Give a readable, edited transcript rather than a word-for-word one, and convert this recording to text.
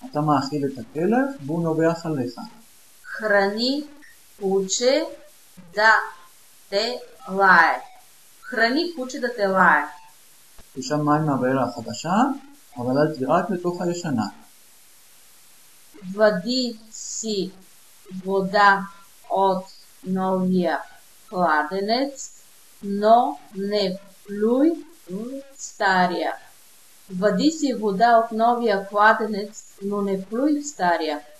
אתה מאכיל את הכלב והוא נובח עליך. Храни куче да те лае. Храни куче да те лае. תשאב מים מהבאר החדשה, אבל אל תירק לתוך הישנה. Води си вода от новия кладенец, но не плюй в стария. Води си вода от новия кладенец, но не плюй в стария.